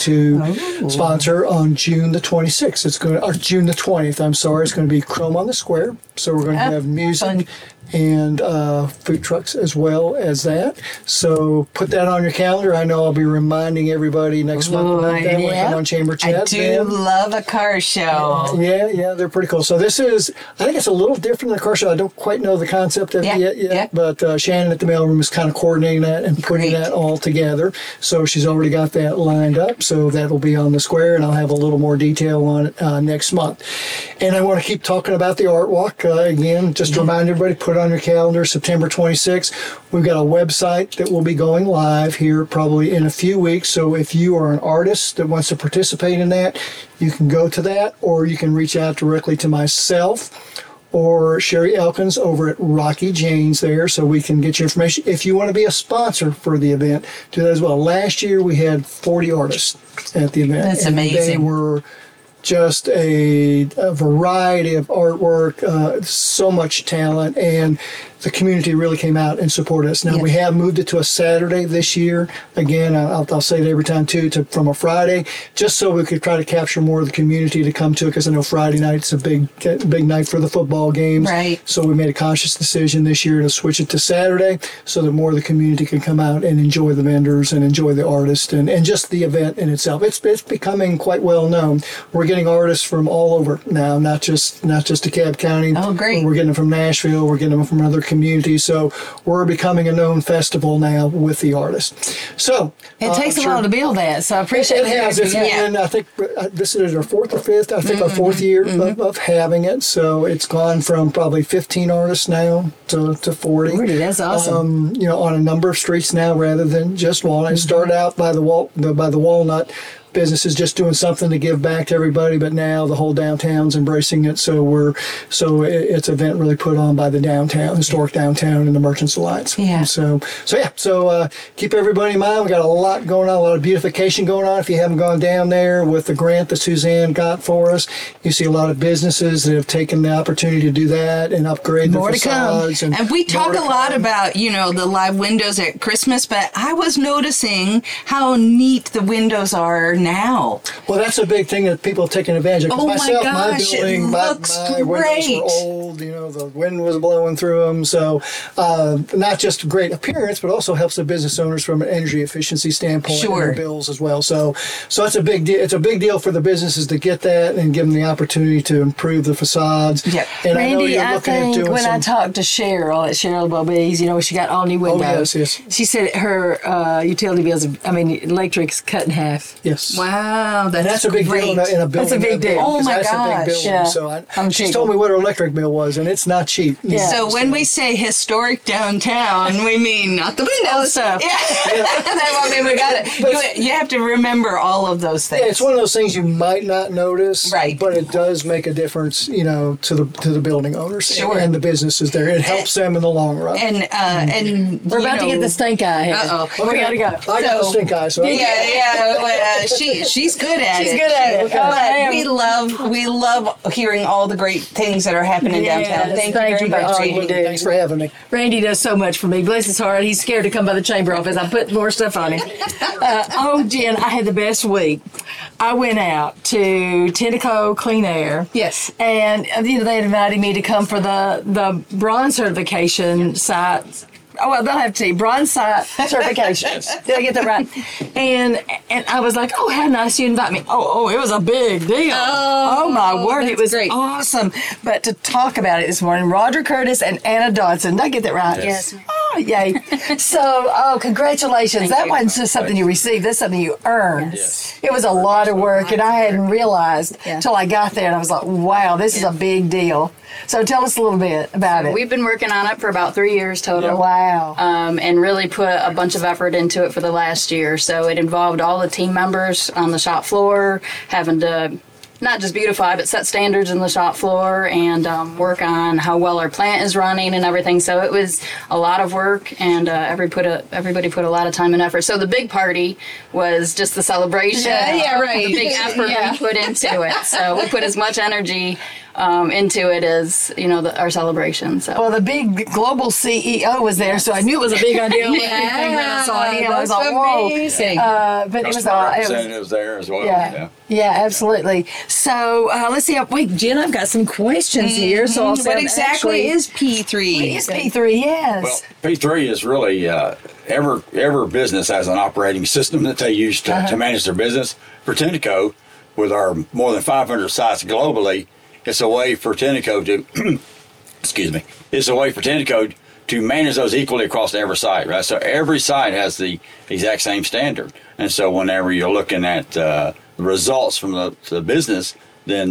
to sponsor on June the 26th. Or June the 20th. I'm sorry. It's going to be Chrome on the Square. So we're going to have music and food trucks as well as that. So put that on your calendar. I know I'll be reminding everybody next month about that when I come on Chamber Chat. I do love a car show. Yeah, they're pretty cool. So I think it's a little different than a car show. I don't quite know the concept of it yet, but Shannon at the mailroom is kind of coordinating that and putting that all together. So she's already got that lined up. So that'll be on the square, and I'll have a little more detail on it next month. And I want to keep talking about the Art Walk. Again, just to remind everybody, put on your calendar, September 26th. We've got a website that will be going live here probably in a few weeks. So if you are an artist that wants to participate in that, you can go to that, or you can reach out directly to myself or Sherry Elkins over at Rocky Jane's there, so we can get your information. If you want to be a sponsor for the event, do that as well. Last year we had 40 artists at the event. That's amazing. They were just a variety of artwork, so much talent, and the community really came out and supported us. Now, we have moved it to a Saturday this year. Again, I'll say it every time, too, from a Friday, just so we could try to capture more of the community to come to it, because I know Friday night's a big night for the football games. Right. So we made a conscious decision this year to switch it to Saturday so that more of the community can come out and enjoy the vendors and enjoy the artists and just the event in itself. It's becoming quite well known. We're getting artists from all over now, not just DeKalb County. Oh, great. We're getting them from Nashville. We're getting them from other communities. So we're becoming a known festival now with the artists. So it takes a while to build that. So I appreciate it. Has. It's been, I think this is our fourth or fifth. I think our fourth year of having it. So it's gone from probably 15 artists now to 40. 40, that's awesome. On a number of streets now rather than just Walnut. It started out by the Walnut businesses just doing something to give back to everybody, but now the whole downtown's embracing it. So it's an event really put on by the historic downtown and the Merchants Alliance. Yeah. So keep everybody in mind. We got a lot going on, a lot of beautification going on. If you haven't gone down there with the grant that Suzanne got for us, you see a lot of businesses that have taken the opportunity to do that and upgrade the facades. And we talk a lot about, the live windows at Christmas, but I was noticing how neat the windows are now. Well, that's a big thing that people are taking advantage of. Oh Myself, my gosh, my building, it looks my windows great. were old. The wind was blowing through them. So, not just great appearance, but also helps the business owners from an energy efficiency standpoint and their bills as well. So it's a big deal. It's a big deal for the businesses to get that and give them the opportunity to improve the facades. Yeah. And Randy, I think when I talked to Cheryl at Cheryl Bobby's, she got all new windows. Oh, yes. She said her utility bills, electric's cut in half. Yes. Wow, that's a big deal in a building. That's a big deal. Oh my that's gosh. a big building. Yeah. So she told me what her electric bill was, and it's not cheap. Yeah. So when we say historic downtown, we mean not the windows. Yeah. We got it. You have to remember all of those things. Yeah, it's one of those things you might not notice, right? But it does make a difference, to the building owners and the businesses there. It helps them in the long run. And we're about to get the stink eye here. Okay. We gotta go. I got the stink eye, so she's good at it. She's good at it. But we love hearing all the great things that are happening downtown. Thank you very much, Randy. Thanks for having me. Randy does so much for me. Bless his heart. He's scared to come by the chamber office. I put more stuff on him. Jen, I had the best week. I went out to Tenneco Clean Air. Yes. And they had invited me to come for the bronze certification site. Oh, well, they'll have to see bronze site certification. Did I get that right? And I was like, oh, how nice you invite me. Oh, it was a big deal. Oh my word, it was great. Awesome. But to talk about it this morning, Roger Curtis and Anna Dodson. Did I get that right? Yes. Oh, yay. So, congratulations. That wasn't just something you received. That's something you earned. Yes. It was a lot of work, and I hadn't realized till I got there, and I was like, wow, this is a big deal. So tell us a little bit about it. We've been working on it for about 3 years total. Wow. And really put a bunch of effort into it for the last year. So it involved all the team members on the shop floor having to not just beautify, but set standards in the shop floor and work on how well our plant is running and everything. So it was a lot of work, and everybody put a lot of time and effort. So the big party was just the celebration. Yeah, right. The big effort we put into it. So we put as much energy into it as our celebration. So well, the big global CEO was there, so I knew it was a big idea. When I saw him, I was like, whoa! But it was representatives there as well. Yeah, absolutely. So let's see. Wait, Jen, I've got some questions here. So I'll what exactly is P3? What is P3? Yes. Well, P3 is really every business has an operating system that they use to manage their business. For Tenneco, with our more than 500 sites globally, it's a way for Tenneco to It's a way for Tenneco to manage those equally across every site, right? So every site has the exact same standard, and so whenever you're looking at the results from the business, then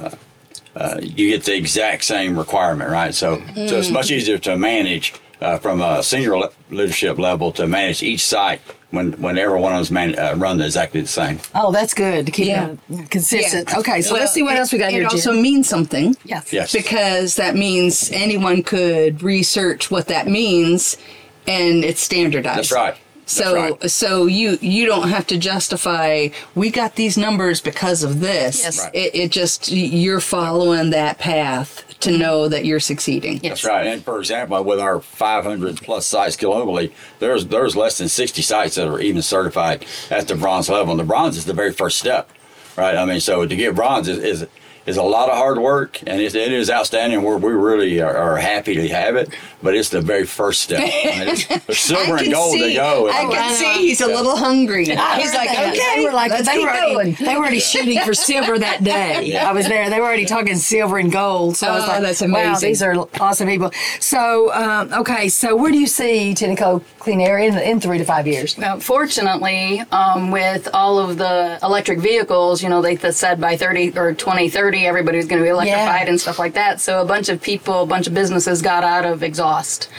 you get the exact same requirement, right? So it's much easier to manage from a senior leadership level to manage each site when every one of them run exactly the same. Oh, that's good to keep it consistent. Yeah. Okay, so let's see what else we got here, It Jen. also means something. Yes. Because that means anyone could research what that means, and it's standardized. That's right. So you don't have to justify, we got these numbers because of this. Yes. Right. It just, you're following that path to know that you're succeeding. Yes. That's right. And for example, with our 500 plus sites globally, there's less than 60 sites that are even certified at the bronze level. And the bronze is the very first step, right? I mean, so to get bronze is a lot of hard work, and it is outstanding. We really are happy to have it, but it's the very first step. I mean, there's silver and gold to go. I can see he's a little hungry. He's like, okay, They were like, let's they keep were going. already shooting for silver that day. I was there. They were already talking silver and gold. So I was like, that's wow, amazing. these are awesome people. So, okay, so where do you see Tenneco Clean Air in 3 to 5 years? Now, fortunately, with all of the electric vehicles, they said by 2030, everybody was going to be electrified and stuff like that. So a bunch of businesses got out of exhaust.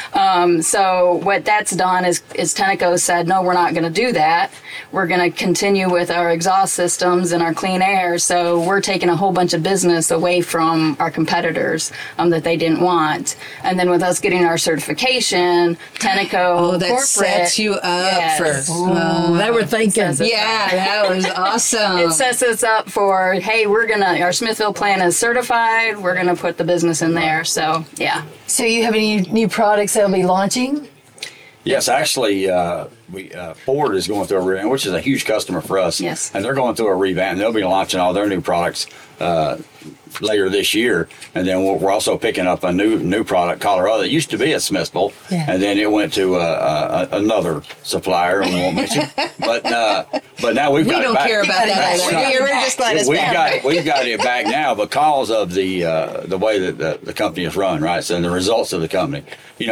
So what that's done is Tenneco said, no, we're not going to do that. We're going to continue with our exhaust systems and our clean air. So we're taking a whole bunch of business away from our competitors that they didn't want. And then with us getting our certification, Tenneco that corporate sets you up for. They were thinking. Yeah, that was awesome. It sets us up for, hey, our Smithville plant is certified. We're going to put the business in there. So, yeah. So you have any new products that'll be launching? Yes, actually, Ford is going through a revamp, which is a huge customer for us. Yes. And they're going through a revamp. They'll be launching all their new products later this year. And then we're also picking up a new product, Colorado, that used to be at Smithville. Yeah. And then it went to another supplier, and we won't mention. But now we've got it back. We don't care about that either. We're just glad it's back. We've got it back now because of the way that the company is run, right? So, and the results of the company.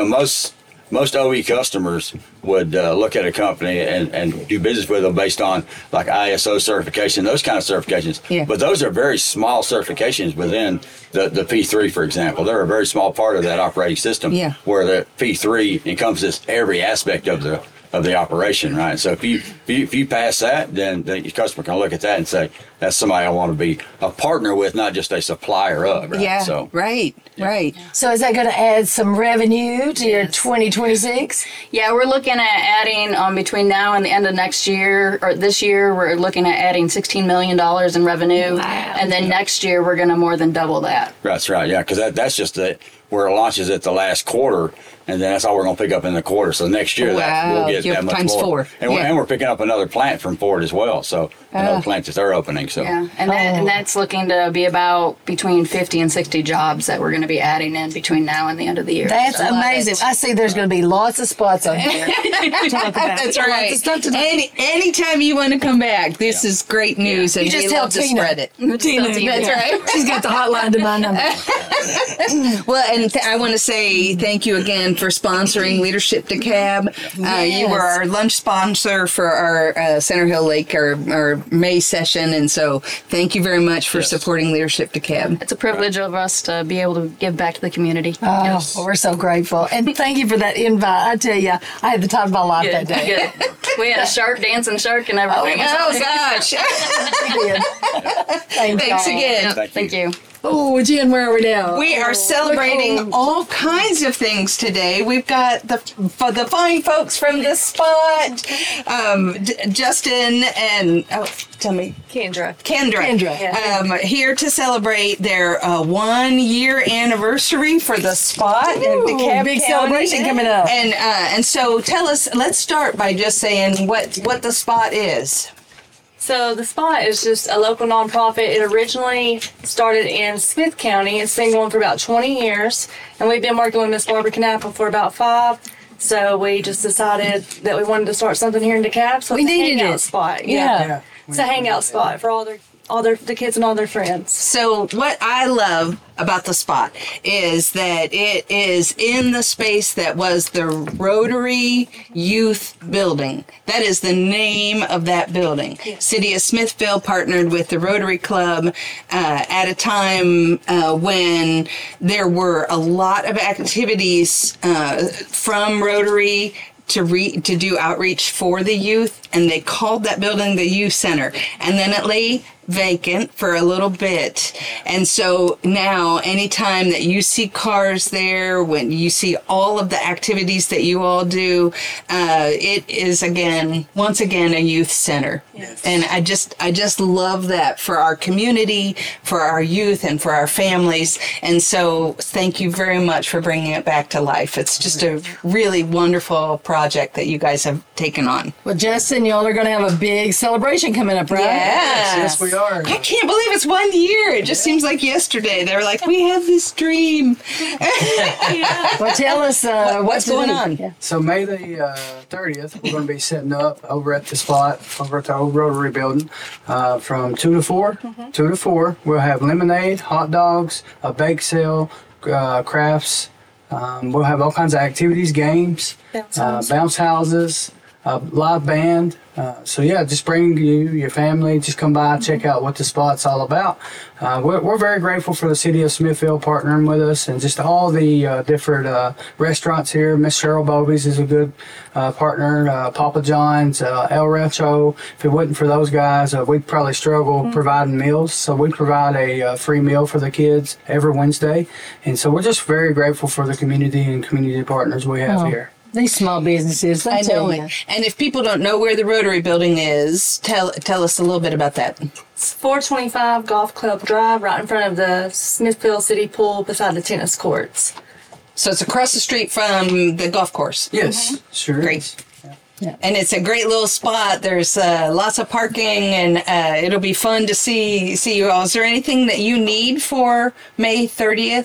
Most OE customers would look at a company and do business with them based on like ISO certification, those kind of certifications. Yeah. But those are very small certifications within the P3, for example. They're a very small part of that operating system. Yeah. Where the P3 encompasses every aspect of the operation, right? So if you pass that, then your customer can look at that and say, that's somebody I want to be a partner with, not just a supplier of, right? Yeah, so, right. So is that going to add some revenue to your 2026? Yeah, we're looking at adding between now and the end of next year, or this year, we're looking at adding $16 million in revenue. Wow. And then next year, we're going to more than double that. That's right, yeah, because that's just where it launches at the last quarter, and then that's all we're going to pick up in the quarter. So next year, we'll get that much times more. 4. And we're picking up another plant from Ford as well, so another plant that they're opening. So. Yeah, and that's looking to be about between 50 and 60 jobs that we're going to be adding in between now and the end of the year. That's amazing. I see there's going to be lots of spots on here. That's right. Anytime you want to come back, this is great news, and we love to spread it. Tina, that's right. She's got the hotline to my number. Well, and I want to say thank you again for sponsoring Leadership DeKalb. You were our lunch sponsor for our Center Hill Lake, our May session, and so thank you very much for supporting Leadership DeKalb. It's a privilege of us to be able to give back to the community. Well, we're so grateful. And thank you for that invite. I tell you, I had the time of my life that day. Good. We had a shark, dancing shark, and everything. Oh gosh. Thanks again. Thank you. Oh, Jen, where are we now? We are celebrating all kinds of things today. We've got the fine folks from The Spot, Justin and tell me, Kendra, here to celebrate their 1 year anniversary for The Spot. Ooh, DeKalb big County. Celebration coming up. And so tell us. Let's start by just saying what The Spot is. So The Spot is just a local nonprofit. It originally started in Smith County. It's been going for about 20 years, and we've been working with Miss Barbara Knappel for about 5. So we just decided that we wanted to start something here in DeKalb. So we needed a spot. Yeah. It's a hangout spot for all the kids and all their friends. So what I love about The Spot is that it is in the space that was the Rotary Youth Building. That is the name of that building. Yes. City of Smithville partnered with the Rotary Club at a time when there were a lot of activities from Rotary to do outreach for the youth, and they called that building the Youth Center. And then it lay vacant for a little bit. And so now, anytime that you see cars there, when you see all of the activities that you all do, it is once again, a youth center. Yes. And I just love that for our community, for our youth, and for our families. And so thank you very much for bringing it back to life. It's just a really wonderful project that you guys have taken on. Well, Justin, y'all are going to have a big celebration coming up, right? Yes, we are. I can't believe it's 1 year. It just seems like yesterday. They were like, we have this dream. Well, tell us what's going on. Yeah. So May the 30th, we're going to be setting up over at the spot, over at the old Rotary building, from 2 to 4. 2 to 4. We'll have lemonade, hot dogs, a bake sale, crafts. We'll have all kinds of activities, games, bounce houses, live band. So yeah, just bring your family, just come by, check out what the spot's all about. We're very grateful for the city of Smithville partnering with us, and just all the different restaurants here. Miss Cheryl Bobby's is a good partner, Papa John's, El Rancho. If it wasn't for those guys, we'd probably struggle providing meals. So we provide a free meal for the kids every Wednesday. And so we're just very grateful for the community and community partners we have here. These small businesses, I know it. And if people don't know where the Rotary Building is, tell us a little bit about that. It's 425 Golf Club Drive, right in front of the Smithville City Pool, beside the tennis courts. So it's across the street from the golf course. Yes, sure. Great. Yeah. And it's a great little spot. There's lots of parking, and it'll be fun to see you all. Is there anything that you need for May 30th?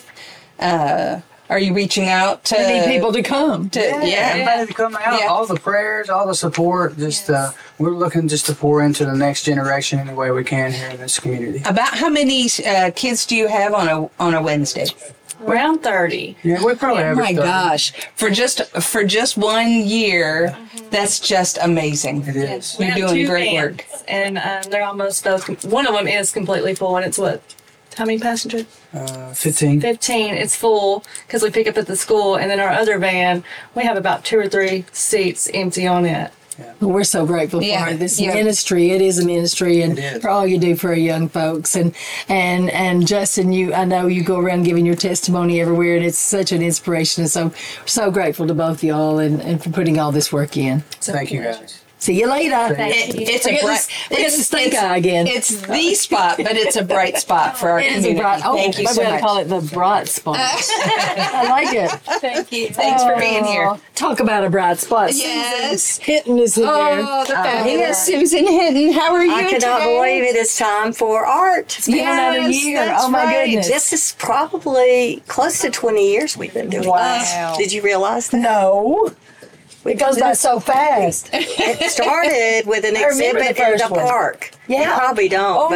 Are you reaching out to... We need people to come. Everybody to come out. Yeah. All the prayers, all the support. Just we're looking just to pour into the next generation any way we can here in this community. About how many kids do you have on a Wednesday? Around 30. Yeah, we probably have. Oh my gosh! For just 1 year, that's just amazing. It is. You're doing great work. And they're almost both. One of them is completely full, and it's what? How many passengers? 15. 15. It's full because we pick up at the school, and then our other van, we have about 2 or 3 seats empty on it. Yeah. Well, we're so grateful for this ministry. It is a ministry, and for all you do for our young folks. And Justin, I know you go around giving your testimony everywhere, and it's such an inspiration. And so we're so grateful to both y'all and for putting all this work in. So thank you guys. See you later. It's a bright. It's again. It's the spot, but it's a bright spot for our community. Thank you so much. Call it the bright spot. I like it. Thank you. Thanks for being here. Talk about a bright spot. Yes. Hinton is here. Oh, the fabulous Susan Hinton. How are you I cannot believe it is time for art. It's been another year. That's my goodness. This is probably close to 20 years we've been doing this. Did you realize that? No. It goes by so fast. It started with an exhibit in the park. Yeah. You probably don't.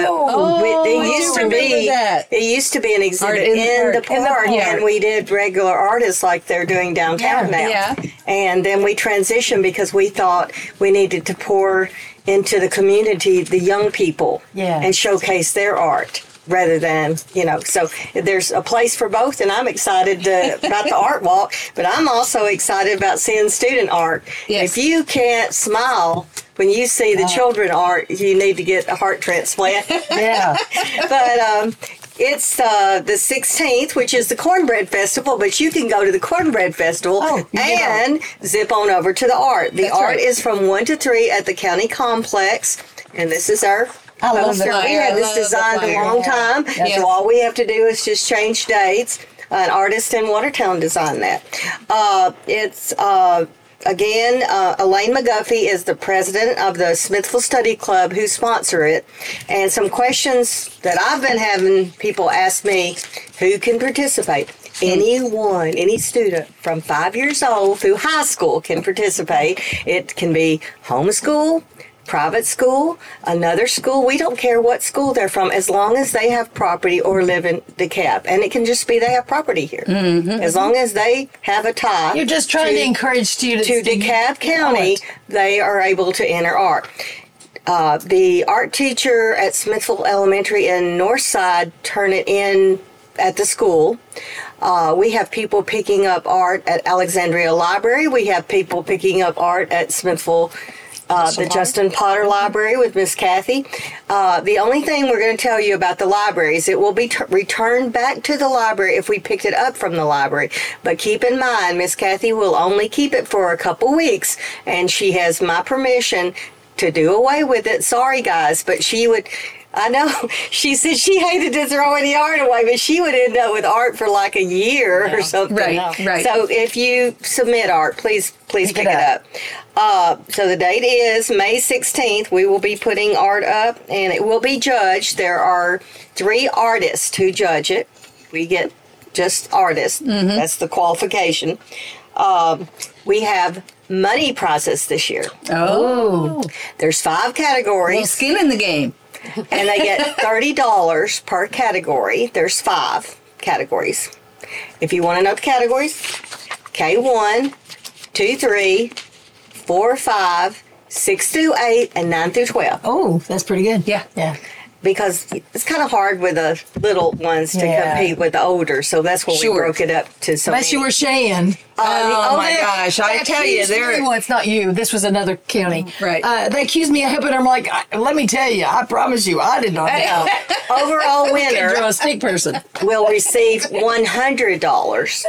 It used to be an exhibit in the park, and we did regular artists like they're doing downtown now. Yeah. And then we transitioned because we thought we needed to pour into the community, the young people, and showcase their art. Rather than, so there's a place for both, and I'm excited about the art walk, but I'm also excited about seeing student art. Yes. If you can't smile when you see the children art, you need to get a heart transplant. Yeah. But it's the 16th, which is the Cornbread Festival, but you can go to the Cornbread Festival and zip on over to the art. The art is from 1 to 3 at the County Complex, and this is our poster. We had this designed a long time, so all we have to do is just change dates. An artist in Watertown designed that. Elaine McGuffey is the president of the Smithville Study Club who sponsor it. And some questions that I've been having people ask me, who can participate? Anyone, any student from 5 years old through high school can participate. It can be homeschool, private school, another school. We don't care what school they're from as long as they have property or live in DeKalb. And it can just be they have property here. Mm-hmm. As long as they have a tie. You're just trying to encourage students to DeKalb County, they are able to enter art. The art teacher at Smithville Elementary in Northside turn it in at the school. We have people picking up art at Alexandria Library. We have people picking up art at Smithville the Justin Potter Library with Miss Kathy. The only thing we're going to tell you about the library is it will be returned back to the library if we picked it up from the library. But keep in mind, Miss Kathy will only keep it for a couple weeks, and she has my permission to do away with it. Sorry, guys, but she would... I know. She said she hated to throw any art away, but she would end up with art for like a year or something. Right. So if you submit art, please pick it up. So the date is May 16th. We will be putting art up, and it will be judged. There are 3 artists who judge it. We get just artists. Mm-hmm. That's the qualification. We have money prizes this year. Oh. There's 5 categories. Well, skin in the game. And they get $30 per category. There's 5 categories. If you want to know the categories, K1, 2, 3, 4, 5, 6 through 8, and 9 through 12. Oh, that's pretty good. Yeah. Because it's kind of hard with the little ones to compete with the older, so that's why we broke it up to so Unless you were Cheyenne. Oh my gosh, I tell you, well, it's not you. This was another county. Right. They accused me of helping. I'm like, let me tell you, I promise you, I did not know. Overall winner, you're a stick person, will receive $100.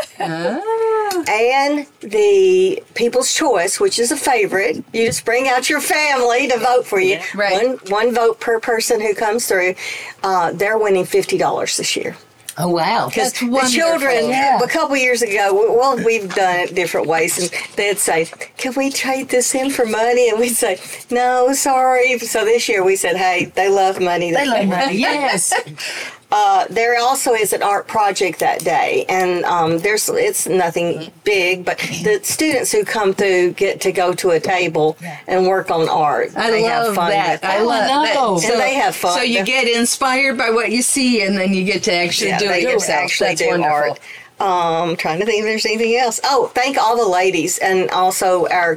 And the People's Choice, which is a favorite, you just bring out your family to vote for you. Right. One vote per person who comes through. They're winning $50 this year. Oh, wow. Because the children, a couple years ago, well, we've done it different ways, and they'd say, can we trade this in for money? And we'd say, no, sorry. So this year we said, hey, they love money. They love money, yes. There also is an art project that day, and it's nothing big, but the students who come through get to go to a table and work on art. They have fun with I love that. So, and they have fun. So you get inspired by what you see, and then you get to actually do it yourself. That's wonderful. I'm trying to think if there's anything else. Oh, thank all the ladies, and also our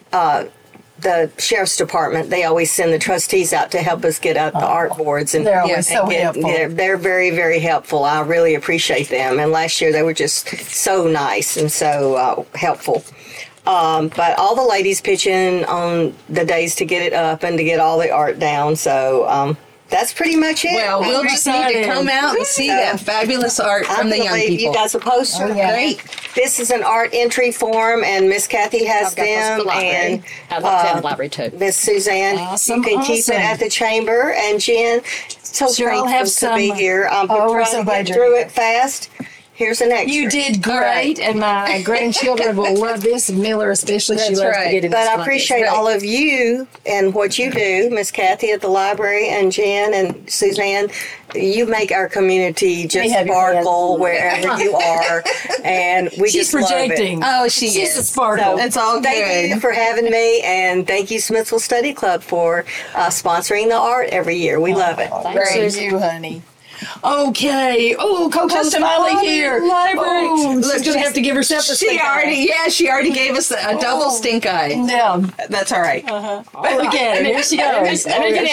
the sheriff's department. They always send the trustees out to help us get out the art boards, and they're always so helpful. They're very, very helpful. I really appreciate them. And last year they were just so nice and so helpful. But all the ladies pitch in on the days to get it up and to get all the art down. So that's pretty much it. Well, we'll just need to come out and see that fabulous art from the young people. You got a poster? Oh, yeah. Great. This is an art entry form, and Miss Kathy has them, and I'd love to have a library too. Miss Suzanne, you can keep it at the chamber, and Jen, so grateful to be here. I'm trying to get through it fast. Here's an extra. You did great, and my grandchildren will love this, and Miller especially. That's she loves to get it. But I appreciate all of you and what you do, Miss Kathy at the library, and Jen and Suzanne. You make our community just sparkle wherever you are, and we She's just projecting. love it. She's a sparkle. So, it's all good. Thank you for having me, and thank you, Smithville Study Club, for sponsoring the art every year. We love it. Thanks to you, honey. Okay. Oh, Coco's finally here. Library. Oh, she's going to have to give herself a stink eye. She already gave us a double stink eye. Yeah. That's all right. Look at it. Here she goes.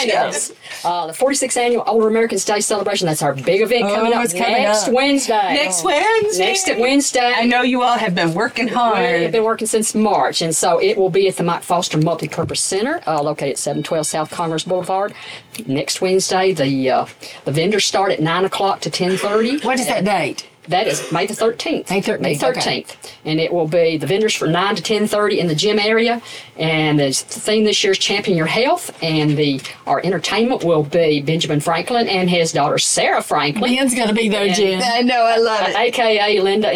The 46th Annual Older Americans Day Celebration. That's our big event coming up next Wednesday. Next Wednesday. I know you all have been working hard. We have been working since March, and so it will be at the Mike Foster Multipurpose Center, located at 712 South Congress Boulevard. Next Wednesday, the vendors start at 9 o'clock to 10:30. What is that date? That is May the 13th. May 13th. Okay. And it will be the vendors from 9 to 10:30 in the gym area. And the theme this year is Champion Your Health. And our entertainment will be Benjamin Franklin and his daughter Sarah Franklin. Ben's going to be there, Jen. I know, I love it. AKA Linda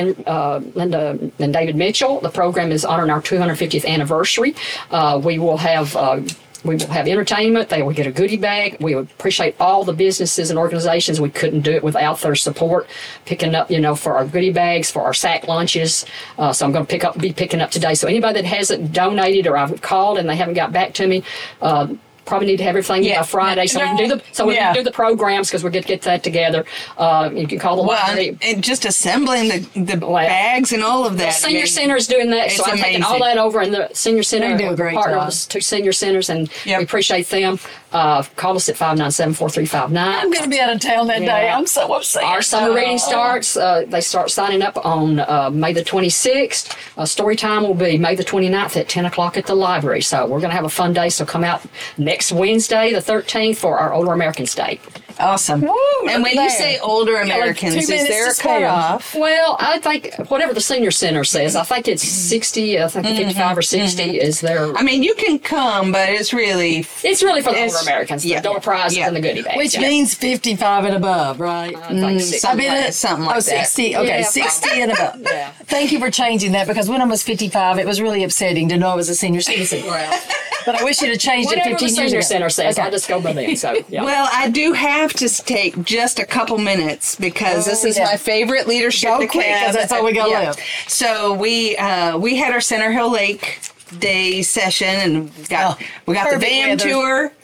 and David Mitchell. The program is honoring our 250th anniversary. We will have entertainment. They will get a goodie bag. We appreciate all the businesses and organizations. We couldn't do it without their support. Picking up, for our goodie bags, for our sack lunches. So I'm going to be picking up today. So anybody that hasn't donated or I've called and they haven't got back to me, probably need to have everything by Friday, so we can do the programs because we're going to get that together. You can call the library. And just assembling the bags and all of that. The senior center is doing that, so I'm taking all that over, and the senior center do a great partner job. with 2 senior centers, and we appreciate them. Call us at 597-4359. I'm going to be out of town that day. I'm so upset. Our summer reading starts. They start signing up on May the 26th. Story time will be May the 29th at 10 o'clock at the library. So we're going to have a fun day. So come out next Wednesday, the 13th, for our Older Americans Day. Awesome. Woo, and when you say older Americans, is there a cutoff? Well, I think whatever the senior center says, I think it's 60, I think 55 or 60 is their... I mean, you can come, but it's really for the older Americans, the door prizes and the goodie bags. Which means 55 and above, right? Something like that. 60, okay, 60 and above. Yeah. Thank you for changing that, because when I was 55, it was really upsetting to know I was a senior citizen. But I wish you'd have changed it 15 years ago. Whatever the senior center says, I just go by them. So, Well, I do have to take just a couple minutes because this is my favorite leadership. Go quick, because that's all we got left. So we had our Center Hill Lake Day session, and we got the dam tour.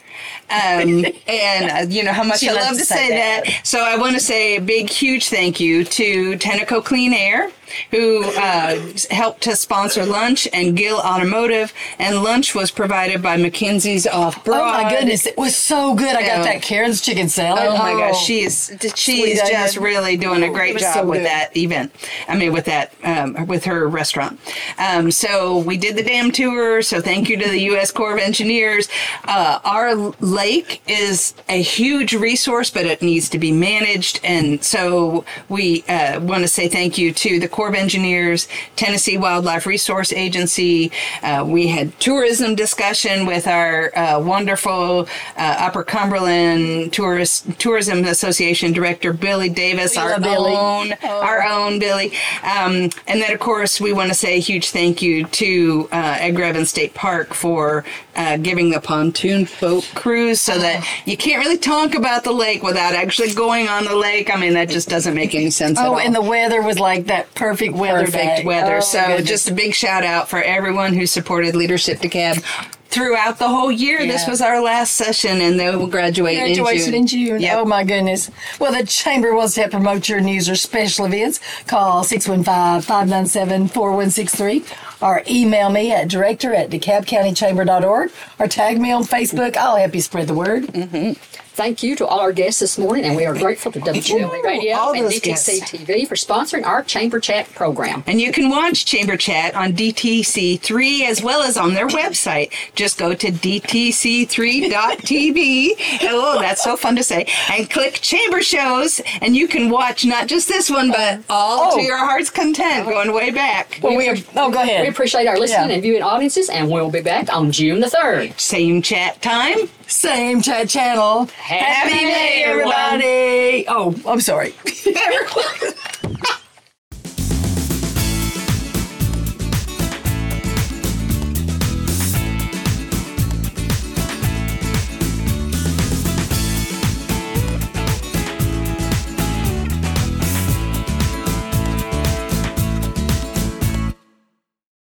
And you know how much I love to say that. So I want to say a big, huge thank you to Tenneco Clean Air, who helped to sponsor lunch, and Gill Automotive. And lunch was provided by Mackenzie's Off Broad. Oh my goodness, it was so good. I got that Karen's chicken salad. Oh my gosh, she is just really doing a great job with that event. I mean, with that with her restaurant. So we did the dam tour. So thank you to the U.S. Corps of Engineers. Our lake is a huge resource, but it needs to be managed, and so we want to say thank you to the Corps of Engineers, Tennessee Wildlife Resource Agency. We had tourism discussion with our wonderful Upper Cumberland Tourism Association Director, Billy Davis, our own Billy. And then, of course, we want to say a huge thank you to Edgar Evans State Park for giving the pontoon boat cruise, so that you can't really talk about the lake without actually going on the lake. I mean, that just doesn't make any sense at all. And the weather was like that perfect weather. So just a big shout out for everyone who supported Leadership DeKalb throughout the whole year. This was our last session, and they will graduate in June. Yep. Oh my goodness. Well, the Chamber wants to help promote your news or special events. Call 615-597-4163 or email me at director@DeKalbCountyChamber.org or tag me on Facebook. I'll help you spread the word. Mm-hmm. Thank you to all our guests this morning, and we are grateful to WGLE Radio and DTC TV for sponsoring our Chamber Chat program. And you can watch Chamber Chat on DTC3 as well as on their website. Just go to DTC3.tv. Oh, that's so fun to say. And click Chamber Shows, and you can watch not just this one, but all to your heart's content, going way back. Well, go ahead. We appreciate our listening and viewing audiences, and we'll be back on June the 3rd. Same chat time. Same chat channel. Happy May, everybody. Oh, I'm sorry.